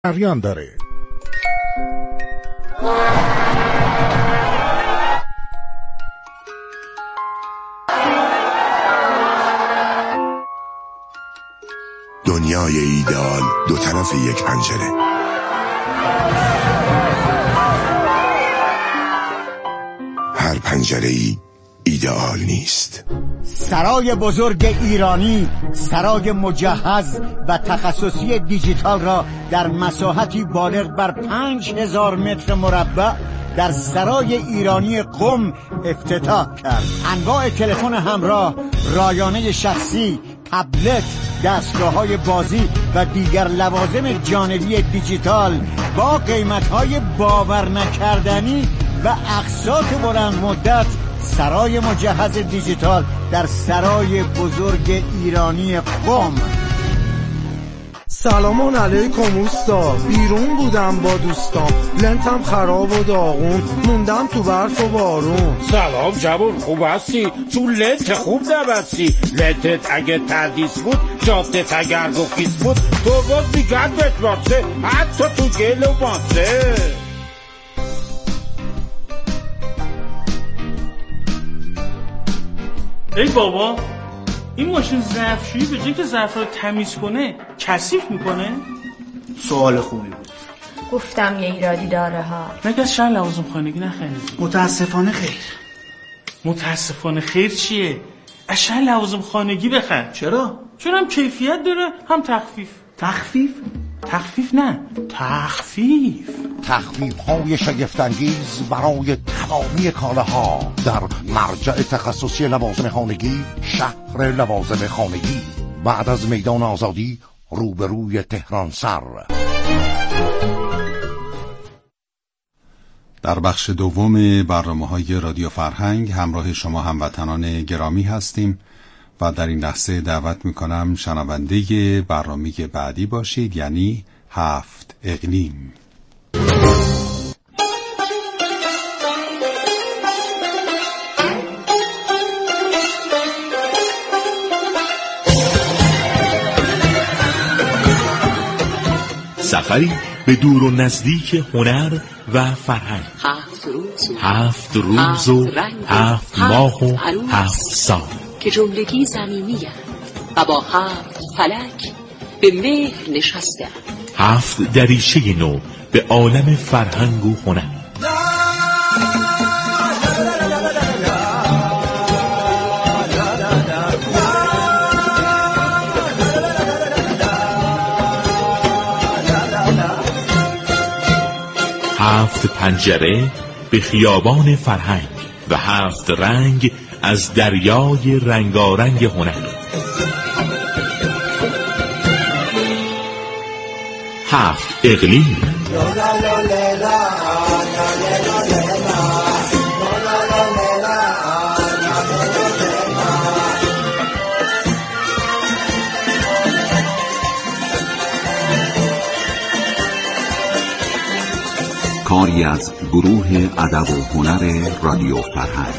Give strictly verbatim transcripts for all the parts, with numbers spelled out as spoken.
جریان داره. دنیای ایدئال دو طرف یک پنجره. هر پنجره‌ای ایدئال نیست. سرای بزرگ ایرانی، سرای مجهز و تخصصی دیجیتال را در مساحتی بالغ بر پنج هزار متر مربع در سرای ایرانی قم افتتاح کرد. انواع تلفن همراه، رایانه شخصی، تبلت، دستگاه‌های بازی و دیگر لوازم جانبی دیجیتال با قیمت‌های باور نکردنی و اقساط بلند مدت. سرای مجهز دیجیتال در سرای بزرگ ایرانی قم. سلامان علیکم اوستا، بیرون بودم با دوستام، لنتم خراب و داغون، موندم تو برف و بارون. سلام جوون، خوب هستی؟ تو لنت خوب نبستی. لنتت اگه تردیس بود، جافتت اگر گفیز بود، تو باز میگرد بتواسه، حتی تو گل و ماسه. ای بابا، این ماشین ظرفشویی به جای که ظرف رو تمیز کنه کثیف میکنه؟ سوال خوبی بود. گفتم یه ایرادی داره ها. مگه از شهر لوازم خانگی نخریدی؟ متاسفانه خیر. متاسفانه خیر چیه؟ از شهر لوازم خانگی بخر. چرا؟ چون هم کیفیت داره هم تخفیف. تخفیف؟ تخفیف نه، تخفیف. تخفیف های شگفت‌انگیز برای تمامی کالاها در مرجع تخصصی لوازم خانگی، شهر لوازم خانگی، بعد از میدان آزادی روبروی تهران سر. در بخش دوم برنامه‌های رادیو فرهنگ همراه شما هموطنان گرامی هستیم و در این لحظه دعوت میکنم شنونده برنامه بعدی باشید، یعنی هفت اقلیم. سفری به دور و نزدیک هنر و فرهنگ. هفت روز هفت روز و هفت ماه و هفت سال که جملگی زمینی و با هفت فلک به مهر نشسته. هفت دریچه نو به عالم فرهنگ و هنر. هفت پنجره به خیابان فرهنگ و هفت رنگ از دریای رنگارنگ هنر. هفت اقلیم. کاری از گروه ادب و هنر رادیو فرهنگ.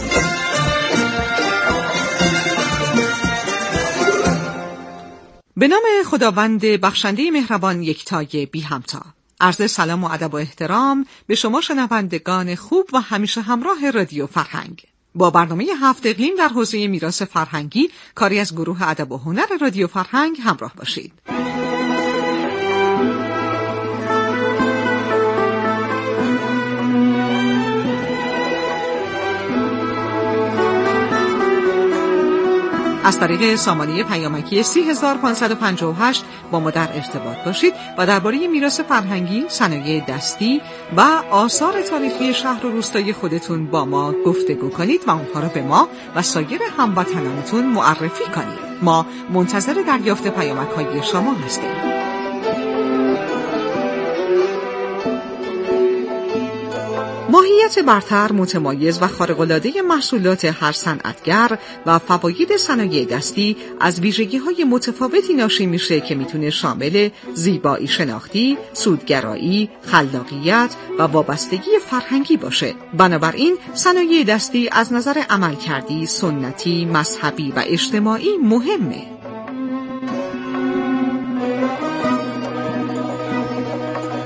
به نام خداوند بخشنده مهربان یکتای بی همتا. عرض سلام و ادب و احترام به شما شنوندگان خوب و همیشه همراه رادیو فرهنگ. با برنامه هفت اقلیم در حوزه میراث فرهنگی کاری از گروه ادب و هنر رادیو فرهنگ همراه باشید. از طریق سامانه پیامکی سی هزار و پانصد و پنجاه و هشت با ما در ارتباط باشید و درباره میراث فرهنگی، صنایع دستی و آثار تاریخی شهر و روستای خودتون با ما گفتگو کنید و اونها رو به ما و سایر هموطنانتون معرفی کنید. ما منتظر دریافت پیامک‌های شما هستیم. ماهیت برتر، متمایز و خارق‌العاده محصولات هر صنعتگر و فواید صنایع دستی از ویژگی‌های متفاوتی ناشی میشه که میتونه شامل زیبایی شناختی، سودگرایی، خلاقیت و وابستگی فرهنگی باشه. بنابراین صنایع دستی از نظر عملکردی، سنتی، مذهبی و اجتماعی مهمه.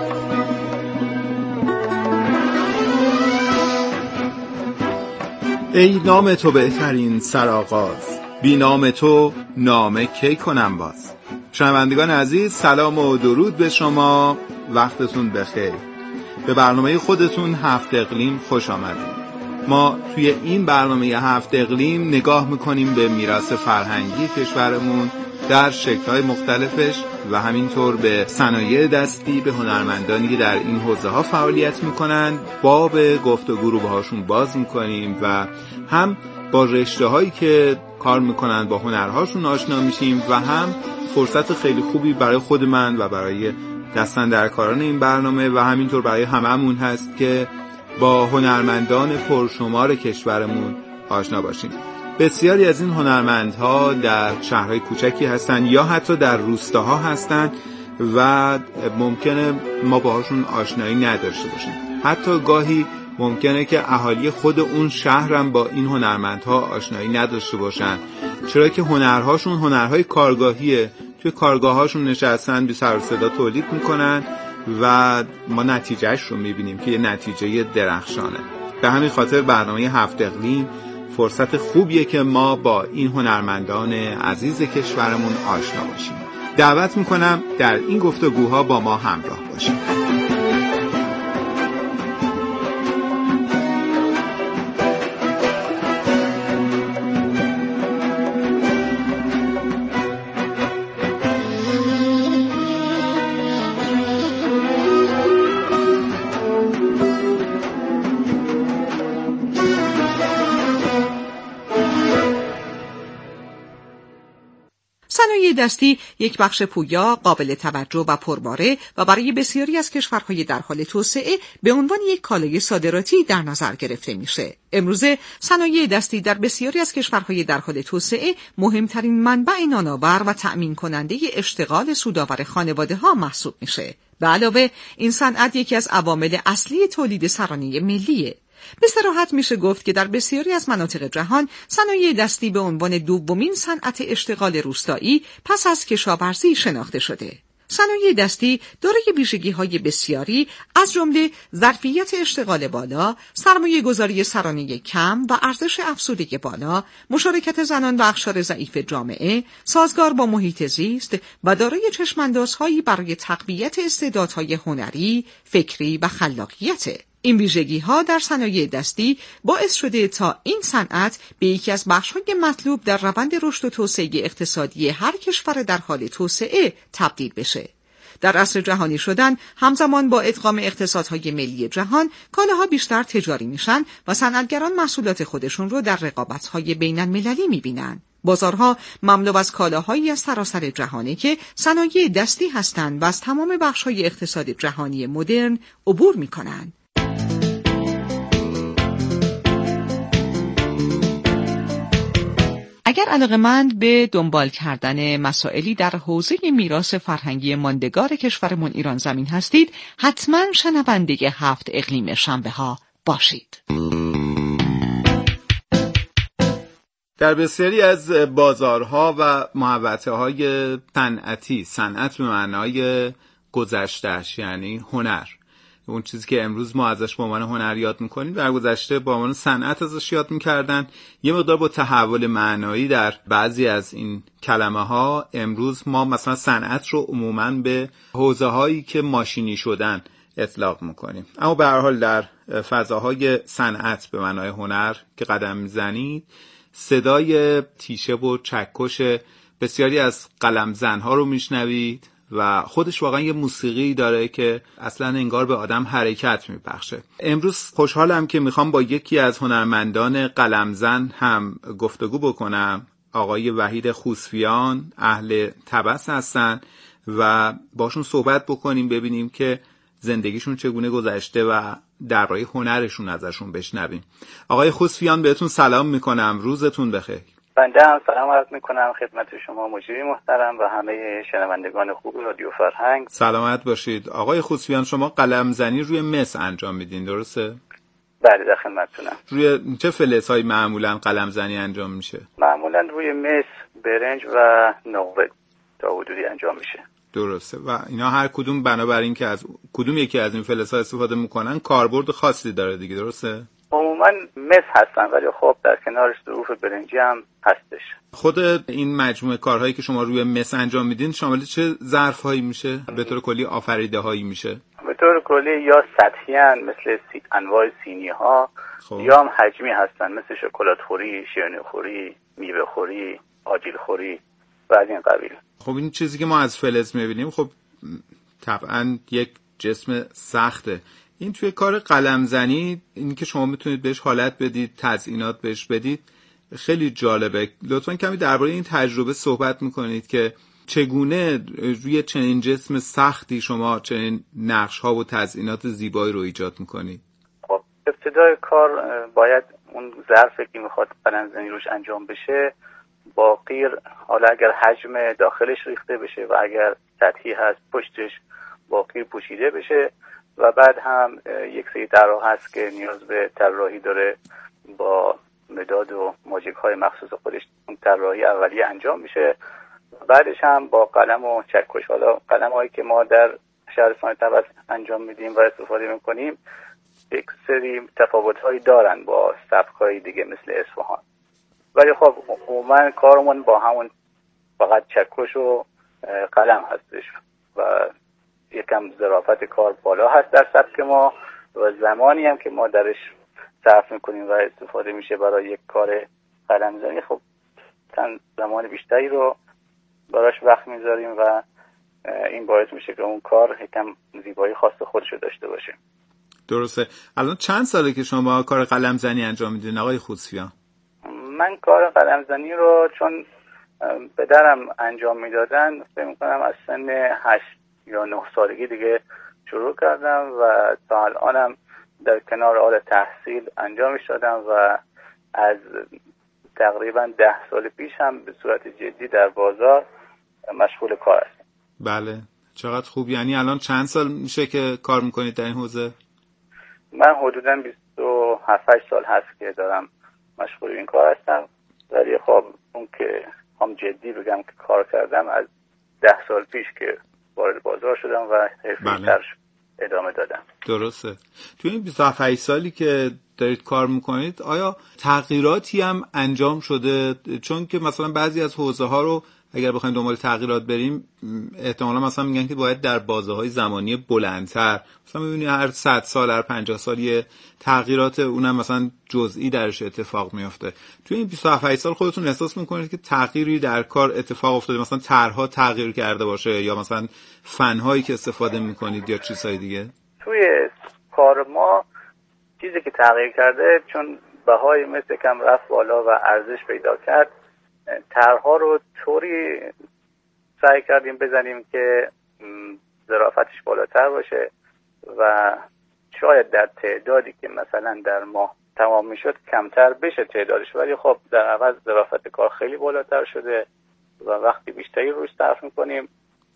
ای نام تو بهترین سرآغاز، بی نام تو نامه کی کنم باز. شنوندگان عزیز، سلام و درود به شما، وقتتون بخیر. به برنامه خودتون هفت اقلیم خوش آمدید. ما توی این برنامه هفت اقلیم نگاه میکنیم به میراث فرهنگی کشورمون در شکل‌های مختلفش و همینطور به صنایع دستی، به هنرمندانی که در این حوزه‌ها فعالیت میکنن باب گفتگو رو باهاشون باز میکنیم و هم با رشته‌هایی که کار میکنن با هنرهاشون آشنا میشیم و هم فرصت خیلی خوبی برای خود من و برای دستاندرکاران این برنامه و همینطور برای هممون هست که با هنرمندان پرشمار کشورمون آشنا باشیم. بسیاری از این هنرمندها در شهرهای کوچکی هستن یا حتی در روستاها هستن و ممکنه ما باهاشون آشنایی نداشته باشیم. حتی گاهی ممکنه که اهالی خود اون شهرم با این هنرمندها آشنایی نداشته باشن، چرا که هنرهاشون هنرهای کارگاهیه. توی کارگاهاشون نشستن، بی سر و صدا تولید میکنن و ما نتیجهش رو میبینیم که یه نتیجه درخشانه. به همین خاطر برنامه هفت اقلیم فرصت خوبیه که ما با این هنرمندان عزیز کشورمون آشنا باشیم. دعوت میکنم در این گفتگوها با ما همراه باشیم. صنایع دستی یک بخش پویا، قابل توجه و پرباره و برای بسیاری از کشورهای در حال توسعه به عنوان یک کالای صادراتی در نظر گرفته میشه. امروزه صنایع دستی در بسیاری از کشورهای در حال توسعه مهمترین منبع نانآور و تأمین کننده اشتغال سودآور خانواده‌ها محسوب میشه. به علاوه این صنعت یکی از عوامل اصلی تولید سرانه ملیه. به صراحت میشه گفت که در بسیاری از مناطق جهان صنایع دستی به عنوان دومین صنعت اشتغال روستایی پس از کشاورزی شناخته شده. صنایع دستی دارای ویژگی‌های بسیاری از جمله ظرفیت اشتغال بالا، سرمایه‌گذاری سرانه کم و ارزش افزوده بالا، مشارکت زنان و اقشار ضعیف جامعه، سازگار با محیط زیست و دارای چشم‌اندازهایی برای تقویت استعدادهای هنری، فکری و خلاقیت. این ویژگی‌ها در صنایع دستی باعث شده تا این صنعت به یکی از بخش‌های مطلوب در روند رشد و توسعه اقتصادی هر کشور در حال توسعه تبدیل بشه. در عصر جهانی شدن همزمان با ادغام اقتصادهای ملی جهان، کالاها بیشتر تجاری میشن و صنعتگران محصولات خودشون رو در رقابت‌های بین‌المللی می‌بینن. بازارها مملو از کالاهایی از سراسر جهانه که صنایع دستی هستند و از تمام بخش‌های اقتصاد جهانی مدرن عبور می‌کنن. اگر علاقه‌مند به دنبال کردن مسائلی در حوزه میراث فرهنگی ماندگار کشورمون ایران زمین هستید، حتما شنونده هفت اقلیم شنبه ها باشید. در بسیاری از بازارها و محوطه‌های صنعتی، صنعت به معنای گذشته‌اش یعنی هنر، اون چیزی که امروز ما ازش به عنوان هنر یاد میکنیم در گذشته به عنوان صنعت ازش یاد میکردن. یه مقدار با تحول معنایی در بعضی از این کلمه ها امروز ما مثلا صنعت رو عموماً به حوزه هایی که ماشینی شدن اطلاق میکنیم. اما به هر حال در فضاهای صنعت به معنای هنر که قدم میزنید، صدای تیشه و چکش بسیاری از قلمزن ها رو میشنوید و خودش واقعا یه موسیقی داره که اصلا انگار به آدم حرکت میبخشه. امروز خوشحالم که میخوام با یکی از هنرمندان قلمزن هم گفتگو بکنم. آقای وحید خوسفیان اهل طبس هستن و باشون صحبت بکنیم، ببینیم که زندگیشون چگونه گذشته و درباره هنرشون ازشون بشنویم. آقای خوسفیان بهتون سلام میکنم، روزتون بخیر. بنده هم سلام عرض میکنم خدمت شما مجری محترم و همه شنوندگان خوب رادیو فرهنگ. سلامت باشید. آقای خوسفیان، شما قلمزنی روی مس انجام میدین درسته؟ بله در خدمتتونم. روی چه فلزهایی معمولا قلمزنی انجام میشه؟ معمولا روی مس، برنج و نقره تا حدودی انجام میشه. درسته. و اینا هر کدوم بنابراین که از کدوم یکی از این فلزها استفاده میکنن کاربرد خاصی داره دیگه، درسته؟ عموما عموما مس هستن، ولی خب در کنارش ظروف برنجی هم هستش. خود این مجموعه کارهایی که شما روی مس انجام میدین شامل چه ظرف‌هایی میشه؟ به طور کلی آفریده‌هایی میشه؟ به طور کلی یا سطحی هستن مثل سی... انواع سینی ها، خب. یا هم حجمی هستن مثل شکلات خوری، شیرینی خوری، میوه خوری، آجیل خوری و از این قبیل. خب این چیزی که ما از فلز میبینیم خب طبعا یک جسم سخته. این توی کار قلمزنی این که شما میتونید بهش حالت بدید، تزیینات بهش بدید، خیلی جالبه. لطفاً کمی درباره این تجربه صحبت میکنید که چگونه روی چنین جسم سختی شما چنین نقش‌ها و تزیینات زیبایی رو ایجاد میکنید. خب ابتدای کار باید اون ظرفی که میخواد قلمزنی روش انجام بشه با قیر، حالا اگر حجم داخلش ریخته بشه و اگر سطحی هست پشتش با قیر پوشیده بشه، و بعد هم یک سری طراح هست که نیاز به طراحی داره با مداد و ماژیک های مخصوص خودش اون طراحی اولیه انجام میشه. بعدش هم با قلم و چکش، حالا قلم هایی که ما در شهرستان طبس انجام میدیم و استفاده میکنیم یک سری تفاوت هایی دارن با سبک های دیگه مثل اصفهان، ولی خب عموما کارمون با همون فقط چکش و قلم هستش و یکم ظرافت کار بالا هست در سبک ما و زمانی هم که ما درش صرف میکنیم و استفاده میشه برای یک کار قلمزنی خب چند زمان بیشتری رو براش وقت میذاریم و این باعث میشه که اون کار یکم زیبایی خاص خودش رو داشته باشه. درسته. الان چند ساله که شما کار قلمزنی انجام میدین آقای خوسفیان؟ من کار قلمزنی رو چون پدرم انجام میدادن فکر میکنم از سن هشت یا نه سالگی دیگه شروع کردم و تا الانم در کنار حال تحصیل انجامش دادم و از تقریبا ده سال پیش هم به صورت جدی در بازار مشغول کار هستم. بله چقدر خوب. یعنی الان چند سال میشه که کار میکنید در این حوزه؟ من حدودا بیست و هفت سال هست که دارم مشغول این کار هستم، ولی خب اون که هم جدی بگم که کار کردم از ده سال پیش که وارد بازار شدم و حرفه‌ای‌تر ادامه دادم. درسته. تو این بیست و هفت سالی که دارید کار میکنید آیا تغییراتی هم انجام شده؟ چون که مثلا بعضی از حوزه ها رو اگر بخوایم دنبال تغییرات بریم احتمالا مثلا میگن که باید در بازه‌های زمانی بلندتر، مثلا می‌بینی هر صد سال هر پنجاه سال یه تغییرات اونم مثلا جزئی درش اتفاق میفته. تو این بیست و هفت سال خودتون احساس میکنید که تغییری در کار اتفاق افتاده، مثلا طرح‌ها تغییر کرده باشه یا مثلا فن‌هایی که استفاده میکنید یا چیزهای دیگه؟ توی کار ما چیزی که تغییر کرده چون بهای مثل کم رفت بالا و ارزش پیدا کرد، طرح‌ها رو طوری سعی کردیم بزنیم که ظرافتش بالاتر باشه و شاید در تعدادی که مثلا در ماه تمام میشد کمتر بشه تعدادش، ولی خب در عوض ظرافت کار خیلی بالاتر شده و وقتی بیشتری روش صرف میکنیم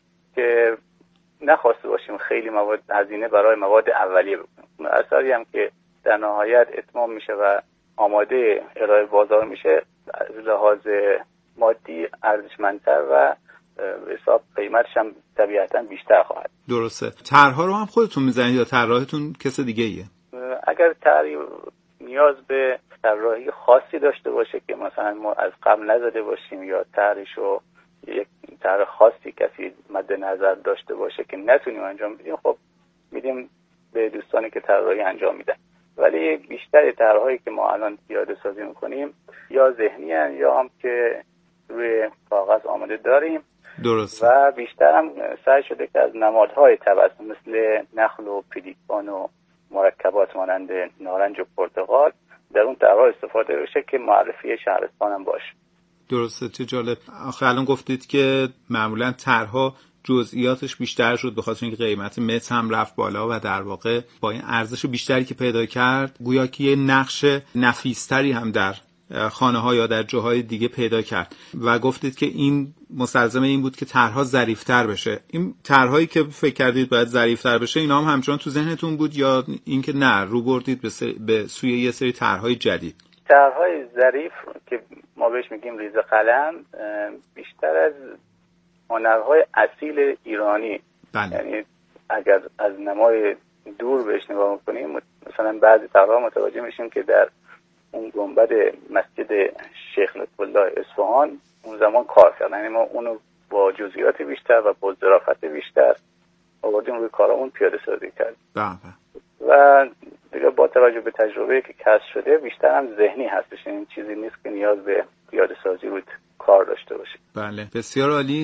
که نخواسته باشیم خیلی مواد هزینه برای مواد اولیه بکنیم. اثری هم که در نهایت اتمام میشه و آماده ارائه بازار میشه از لحاظ مادی ارزشمندتر و حساب قیمتش هم طبیعتا بیشتر خواهد. درسته. طرح‌ها رو هم خودتون میزنید یا طراحتون کس دیگه ایه؟ اگر طرحی نیاز به طراحی خاصی داشته باشه که مثلا ما از قبل نزده باشیم یا طرحشو یک طرح خاصی کسی مد نظر داشته باشه که نتونیم انجام بدیم خب میدیم به دوستانی که طراحی انجام میدن، ولی بیشتر طرح‌هایی که ما الان پیاده سازی میکنیم یا ذهنی هستند یا هم که روی کاغذ آماده داریم. درسته. و بیشتر هم سعی شده که از نمادهای طبس مثل نخل و پلیکان و مرکبات مانند نارنج و پرتقال در اون طرح‌ها استفاده بشه که معرفی شهرستان هم باشه. درسته. چه جالب. آخه الان گفتید که معمولا طرح‌ها جزئیاتش بیشتر شد به خاطر اینکه قیمت متر هم رفت بالا و در واقع با این ارزش بیشتری که پیدا کرد گویا که یه نقش نفیستری هم در خانه‌ها یا در جاهای دیگه پیدا کرد و گفتید که این مستلزم این بود که طرح‌ها ظریف‌تر بشه. این طرح‌هایی که فکر کردید باید ظریف‌تر بشه اینا هم همچنان تو ذهنتون بود یا اینکه نه رو بردید به, سری... به سوی یه سری طرح‌های جدید؟ طرح‌های ظریف که ما بهش میگیم ریز قلم بیشتر از هنرهای اصیل ایرانی، بله. یعنی اگر از نمای دور بهش نگاه میکنیم، مثلا بعضی تقریبا متوجه میشیم که در اون گنبد مسجد شیخ لطف الله اصفهان اون زمان کار کردن، یعنی ما اونو با جزئیات بیشتر و با ظرافت بیشتر آوردیم روی کارمون پیاده سازی کردیم. بله. و دیگه با توجه به تجربه که کسب شده بیشتر هم ذهنی هستش، این چیزی نیست که نیاز به پیاده سازی روی کار داشته باشه. بله، بسیار عالی.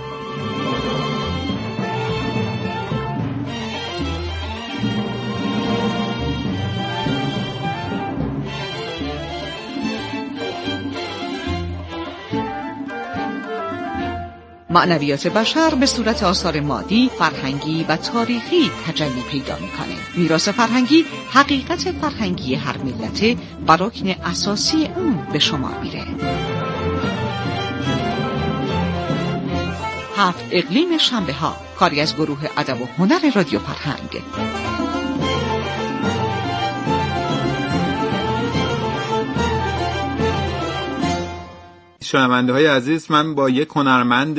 معنویات بشر به صورت آثار مادی، فرهنگی و تاریخی تجلی پیدا می‌کنه. میراث فرهنگی حقیقت فرهنگی هر ملت و رکن اساسی اون به شمار میره. هفت اقلیم شنبه ها، کاری از گروه ادب و هنر رادیو فرهنگ. شنونده های عزیز، من با یک هنرمند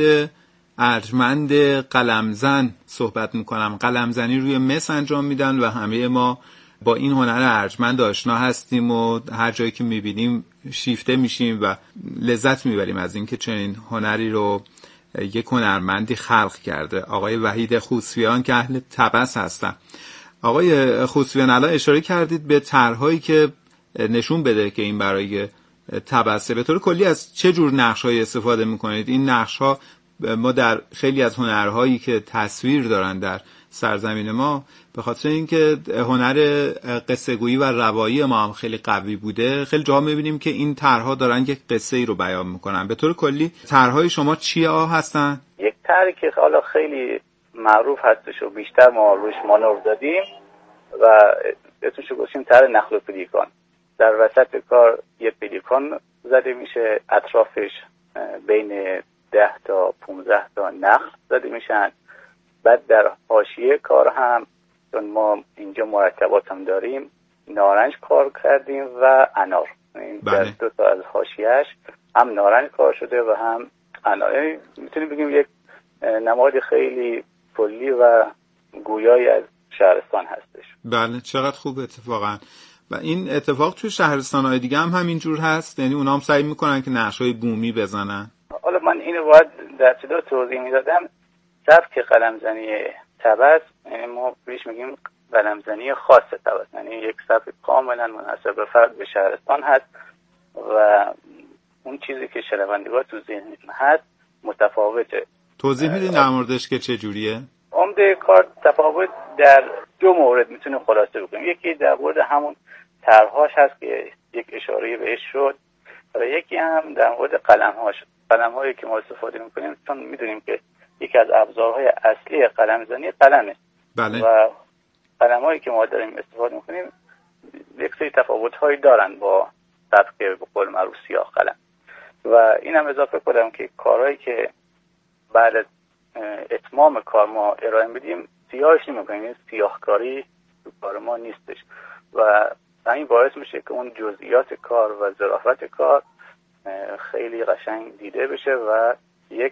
ارجمند قلمزن صحبت میکنم. قلمزنی روی مس انجام میدن و همه ما با این هنر ارجمند آشنا هستیم و هر جایی که میبینیم شیفته میشیم و لذت میبریم از اینکه چنین هنری رو یک هنرمندی خلق کرده. آقای وحید خوسویان که اهل طبس هستن. آقای خوسویان، الان اشاره کردید به طرح‌هایی که نشون بده که این برای طبسه. به طور کلی از چه جور نقش‌هایی استفاده می‌کنید؟ این نقش‌ها ما در خیلی از هنرهایی که تصویر دارن در سرزمین ما، به خاطر اینکه هنر قصه‌گویی و روایی ما هم خیلی قوی بوده، خیلی جاها می‌بینیم که این طرح‌ها دارن یک قصه‌ای رو بیان می‌کنن. به طور کلی طرح‌های شما چیا هستن؟ یک طرحی که حالا خیلی معروف هستش و بیشتر ما روش مانور دادیم و اسمش رو گذاشتیم طرح نخل و پلیکان. در وسط کار یه پلیکان زده میشه، اطرافش بین ده تا پونزده تا نخل زده میشن. بعد در حاشیه کار هم چون ما اینجا مرکبات هم داریم، نارنج کار کردیم و انار. در دو تا از حاشیه‌اش هم نارنج کار شده و هم انار. میتونیم بگیم یک نماد خیلی کلی و گویایی از شهرستان هستش. بله، چقدر خوب اتفاقا. و این اتفاق توی شهرستان‌های دیگه هم همینجور هست؟ یعنی اونا هم سعی میکنن که نقش‌های بومی بزنن؟ حالا من اینو باید در ابتدا توضیح میدادم. سبک قلمزنی طبس، یعنی ما بهش میگیم قلمزنی خاص طبس، یعنی یک سبک کاملا منحصر به فرد به شهرستان هست و اون چیزی که شنوندگان تو ذهن هست متفاوته. توضیح میدین در موردش که چه جوریه؟ عمده کار تفاوت در دو مورد میتونیم خلاصه بکنیم. یکی در مورد همون طرح‌هاش هست که یک اشاره بهش شد و یکی هم در مورد قلم‌هاش. قلم‌هایی که ما استفاده می‌کنیم، چون می‌دونیم که یکی از ابزارهای اصلی قلمزنی قلمه. بله. و قلم‌هایی که ما داریم استفاده می‌کنیم یک سری تفاوت‌هایی دارن با سبک به قول معروف سیاه قلم. و اینم اضافه کنم که کارهایی که بعد از اتمام کار ما ارائه میدیم سیاهش نمی‌کنیم، سیاهکاری تو کار ما نیستش و همین باعث میشه که اون جزئیات کار و ظرافت کار خیلی قشنگ دیده بشه و یک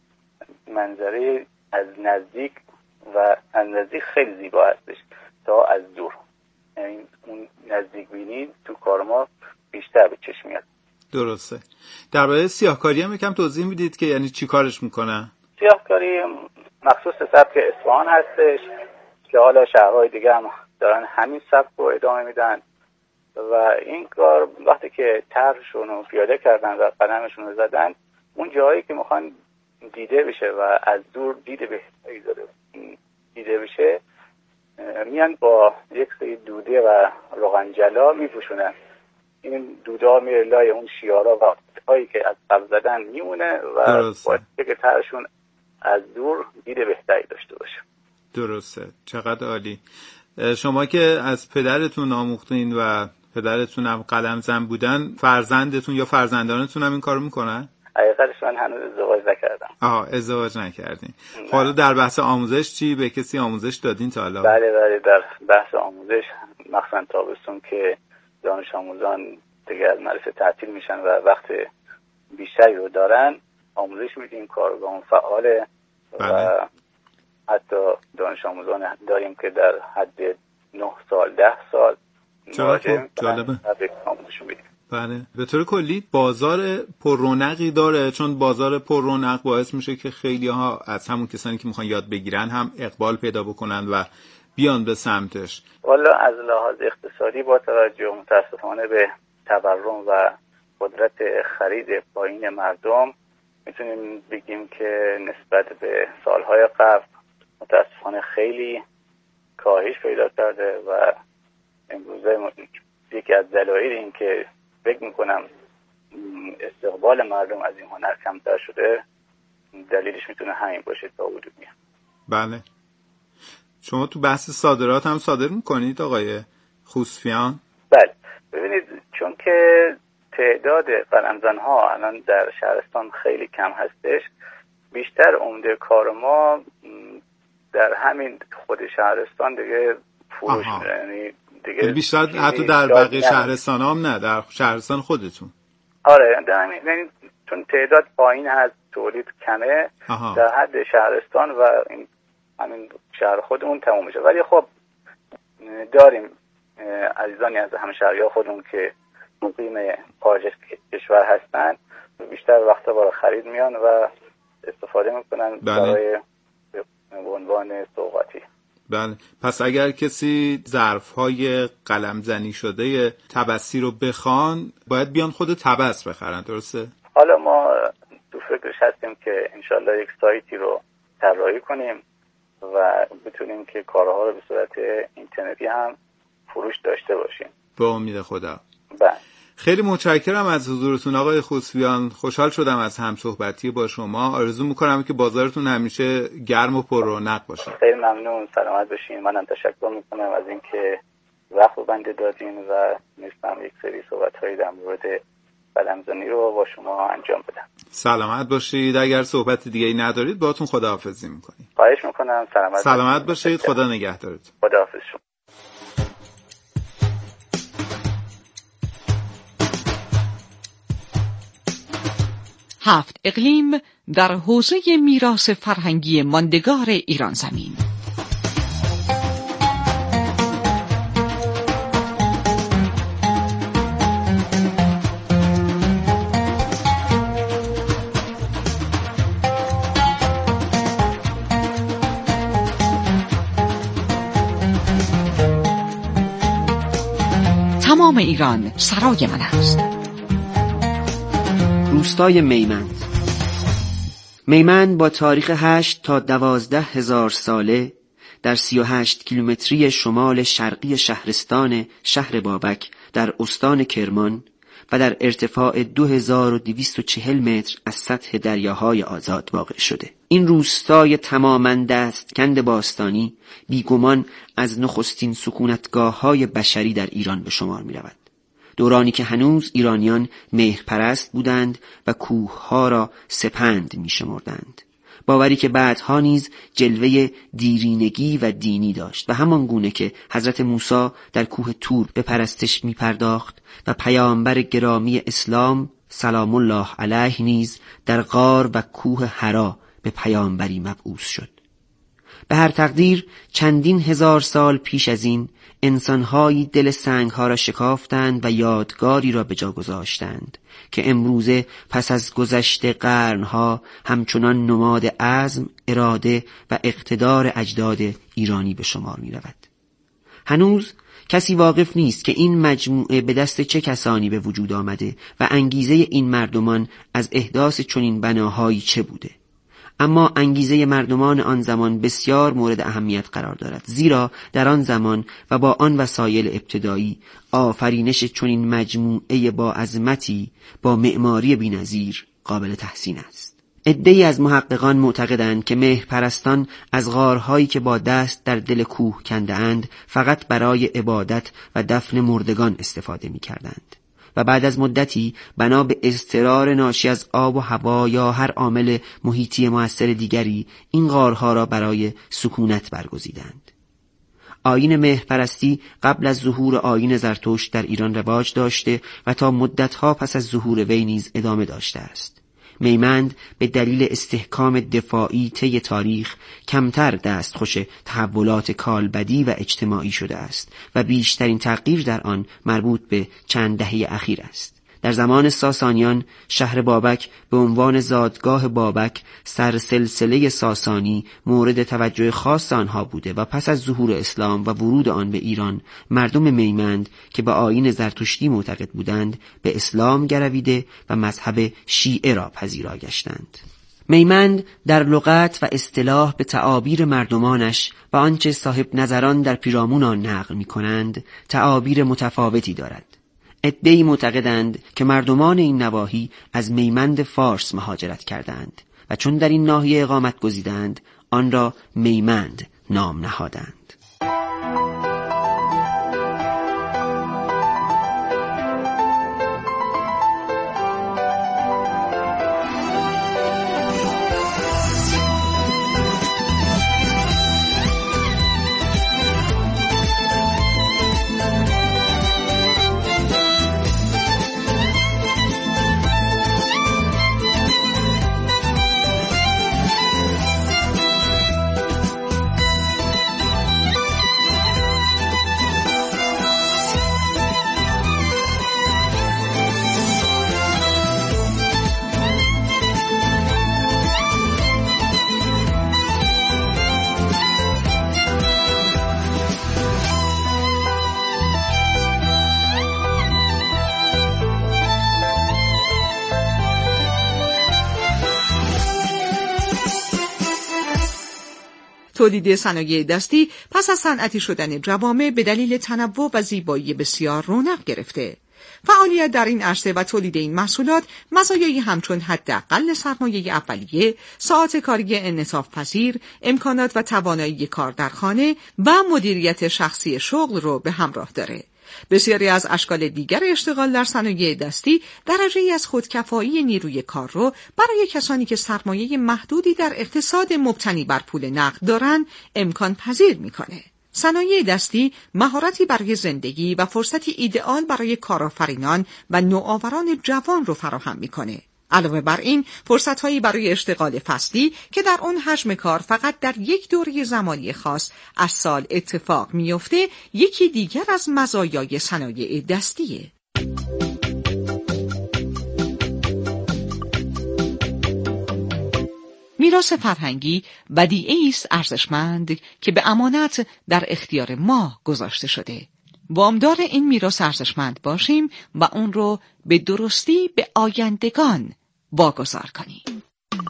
منظره از نزدیک و از نزدیک خیلی زیبا هستش تا از دور. یعنی اون نزدیک بینی تو کار ما بیشتر به چشم میاد. درسته. درباره سیاهکاری هم یکم توضیح میدید که یعنی چی کارش میکنه؟ سیاهکاری مخصوص سبک اصفهان هستش که حالا شهرهای دیگه هم دارن همین سبک رو ادامه میدن و این کار وقتی که طرحشون رو پیاده کردن و قلمشون رو زدن، اون جایی که میخوان دیده بشه و از دور دیده بهتری دیده بشه میان با یک سری دوده و روغنجلا میپوشونن. این دوده ها میره لای اون شیارا و هایی که از قبل زدن میمونه و باید که طرحشون از دور دیده بهتری داشته باشه. درسته. چقدر عالی. شما که از پدرتون آموختین و پدرتون هم قلمزن بودن، فرزندتون یا فرزندانتون هم این کارو میکنن؟ حقیقتش من هنوز ازدواج نکردم. آها، ازدواج نکردین. حالا در بحث آموزش چی؟ به کسی آموزش دادین تا حالا؟ بله بله، در بحث آموزش مخصوصا تابستون که دانش آموزان دیگه از مدرسه تعطیل میشن و وقت بیشتری رو دارن، آموزش میدیم. کارگاه فعاله و حتی دانش آموزان داریم که در حد نه سال ده سال چرا جالبه بله. به طور کلی بازار پر رونقی داره، چون بازار پر رونق باعث میشه که خیلی ها از همون کسانی که میخوان یاد بگیرن هم اقبال پیدا بکنن و بیان به سمتش. والا از لحاظ اقتصادی با توجه متاسفانه به تورم و قدرت خرید پایین مردم میتونیم بگیم که نسبت به سالهای قبل متاسفانه خیلی کاهش پیدا کرده و امروزه یکی از دلایل این که فکر میکنم استقبال مردم از این هنر کمتر شده دلیلش میتونه همین باشه تا وجود میاد. بله. شما تو بحث صادرات هم صادر میکنید آقای خوسفیان؟ بله. ببینید چون که تعداد قلمزن ها الان در شهرستان خیلی کم هستش، بیشتر عمده کار ما در همین خود شهرستان دیگه فروش میره، یعنی دیگه بیشتر حتی در بقیه شهرستان هم نه، در شهرستان خودتون. آره یعنی چون تعداد پایین هست، تولید کمه، آها. در حد شهرستان و این همین شهر خودمون تموم میشه. ولی خب داریم عزیزانی از همشهری‌ها خودمون که مقیم خارج کشور هستن، بیشتر وقتا برای خرید میان و استفاده میکنن برای به عنوان سوغاتی. بله. پس اگر کسی ظرف‌های قلمزنی شده تبسی رو بخوان باید بیان خود تبس بخرن، درسته؟ حالا ما تو فکرش هستیم که انشالله یک سایتی رو طراحی کنیم و بتونیم که کارها رو به صورت اینترنتی هم فروش داشته باشیم. به امید خدا. بله. خیلی متشکرم از حضورتون آقای خوسفیان. خوشحال شدم از همصحبتی با شما. آرزو میکنم که بازارتون همیشه گرم و پر رونق باشه. خیلی ممنون، سلامت باشین. منم تشکر میکنم از اینکه وقت رو بنده دادین و میستم یک سری صحبت‌هایی در مورد قلمزنی رو با شما انجام بدم. سلامت باشید. اگر صحبت دیگه‌ای ندارید باهاتون خداحافظی میکنیم. خواهش میکنم. سلامت سلامت باشید. خدا نگهدارتون. خداحافظ شما. هفت اقلیم در حوزه میراث فرهنگی ماندگار ایران زمین. تمام ایران سرای من است. روستای میمند. میمند با تاریخ هشت تا دوازده هزار ساله در سی و هشت کیلومتری شمال شرقی شهرستان شهر بابک در استان کرمان و در ارتفاع دو هزار و دویست و چهل متر از سطح دریاهای آزاد واقع شده. این روستای تماماً دستکند باستانی بیگمان از نخستین سکونتگاه‌های بشری در ایران به شمار می‌رود. دورانی که هنوز ایرانیان مهرپرست بودند و کوه‌ها را سپند می‌شمردند. باوری که بعدها نیز جلوه دیرینگی و دینی داشت و همان گونه که حضرت موسی در کوه طور به پرستش می‌پرداخت و پیامبر گرامی اسلام سلام الله علیه نیز در غار و کوه حرا به پیامبری مبعوث شد. به هر تقدیر چندین هزار سال پیش از این انسان‌هایی دل سنگ‌ها را شکافتند و یادگاری را به جا گذاشتند که امروزه پس از گذشت قرن‌ها همچنان نماد عزم، اراده و اقتدار اجداد ایرانی به شمار می‌رود. هنوز کسی واقف نیست که این مجموعه به دست چه کسانی به وجود آمده و انگیزه این مردمان از احداث چنین بناهایی چه بوده. اما انگیزه مردمان آن زمان بسیار مورد اهمیت قرار دارد، زیرا در آن زمان و با آن وسایل ابتدایی آفرینش چنین مجموعه با عظمتی با معماری بی‌نظیر قابل تحسین است. عده‌ای از محققان معتقدند که مهرپرستان از غارهایی که با دست در دل کوه کنده‌اند فقط برای عبادت و دفن مردگان استفاده می‌کردند و بعد از مدتی بنا به اضطرار ناشی از آب و هوا یا هر عامل محیطی مؤثر دیگری این غارها را برای سکونت برگزیدند. آیین مهرپرستی قبل از ظهور آیین زرتشت در ایران رواج داشته و تا مدتها پس از ظهور وی نیز ادامه داشته است. میمند به دلیل استحکام دفاعی طی تاریخ کمتر دستخوش تحولات کالبدی و اجتماعی شده است و بیشترین تغییر در آن مربوط به چند دهه اخیر است. در زمان ساسانیان شهر بابک به عنوان زادگاه بابک سرسلسله ساسانی مورد توجه خاص آنها بوده و پس از ظهور اسلام و ورود آن به ایران مردم میمند که به آیین زرتشتی معتقد بودند به اسلام گرویده و مذهب شیعه را پذیرا گشتند. میمند در لغت و اصطلاح به تعابیر مردمانش و آنچه صاحب نظران در پیرامون آن نقل می کنند تعابیر متفاوتی دارد. عده‌ای معتقدند که مردمان این نواحی از میمند فارس مهاجرت کردند و چون در این ناحیه اقامت گزیدند آن را میمند نام نهادند. تولید صنایع دستی پس از صنعتی شدن جوامع به دلیل تنوع و زیبایی بسیار رونق گرفته. فعالیت در این عرصه و تولید این محصولات مزایایی همچون حداقل سرمایه اولیه، ساعات کاری انعطاف پذیر، امکانات و توانایی کار در خانه و مدیریت شخصی شغل رو به همراه داره. بسیاری از اشکال دیگر اشتغال در صنایع دستی درجه‌ای از خودکفایی نیروی کار رو برای کسانی که سرمایه محدودی در اقتصاد مبتنی بر پول نقد دارن امکان پذیر میکنه. صنایع دستی مهارتی برای زندگی و فرصتی ایدئال برای کارآفرینان و نوآوران جوان رو فراهم میکنه. علاوه بر این فرصت‌هایی برای اشتغال فصلی که در اون حجم کار فقط در یک دوره زمانی خاص از سال اتفاق میفته یکی دیگر از مزایای صنایع دستیه. میراث فرهنگی ودیعه‌ای است ارزشمند که به امانت در اختیار ما گذاشته شده. وامدار این میراث ارزشمند باشیم و اون رو به درستی به آیندگان واگذار کنیم.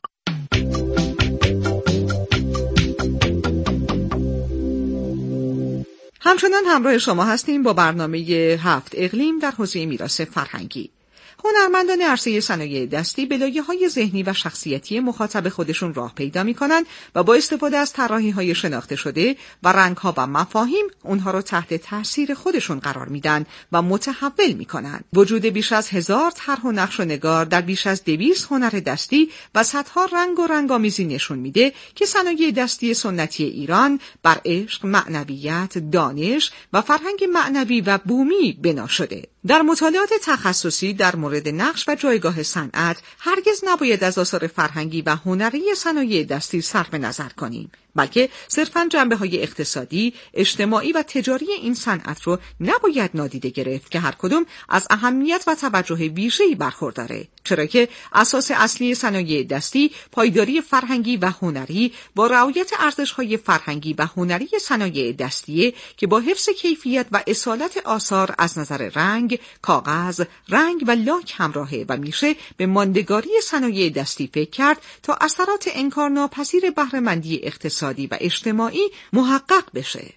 همچنان همراه شما هستیم با برنامه هفت اقلیم در حوزه میراث فرهنگی. هنرمندان عرصه صنایع دستی به لایه‌های ذهنی و شخصیتی مخاطب خودشون راه پیدا می‌کنند و با استفاده از طراحی‌های شناخته شده و رنگ‌ها و مفاهیم اونها رو تحت تاثیر خودشون قرار میدن و متحول می‌کنند. وجود بیش از هزار طرح و نقش و نگار در بیش از دویست هنر دستی و صدها رنگ و رنگامیزی نشون میده که صنایع دستی سنتی ایران بر عشق، معنویت، دانش و فرهنگ معنوی و بومی بنا شده. در مطالعات تخصصی در مورد نقش و جایگاه صنعت هرگز نباید از آثار فرهنگی و هنری صنایع دستی صرف نظر کنیم، بلکه صرفاً جنبه‌های اقتصادی، اجتماعی و تجاری این صنعت رو نباید نادیده گرفت که هر کدوم از اهمیت و توجه ویژه‌ای برخورداره، چرا که اساس اصلی صنایع دستی پایداری فرهنگی و هنری با رعایت ارزش‌های فرهنگی و هنری صنایع دستیه که با حفظ کیفیت و اصالت آثار از نظر رنگ، کاغذ، رنگ و لاک همراهه و میشه به ماندگاری صنایع دستی فکر کرد تا اثرات انکارناپذیر بهره‌مندی اقتصادی و اجتماعی محقق بشه.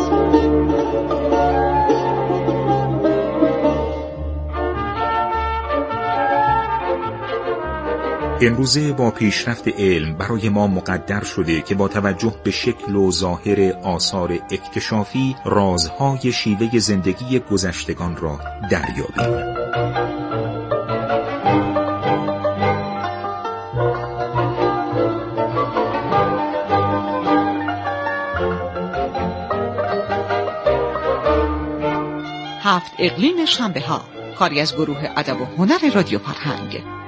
امروزه با پیشرفت علم برای ما مقدر شده که با توجه به شکل و ظاهر آثار اکتشافی رازهای شیوه زندگی گذشتگان را دریابیم. هفت اقلیم شنبه ها، کاری از گروه ادب و هنر رادیو فرهنگ.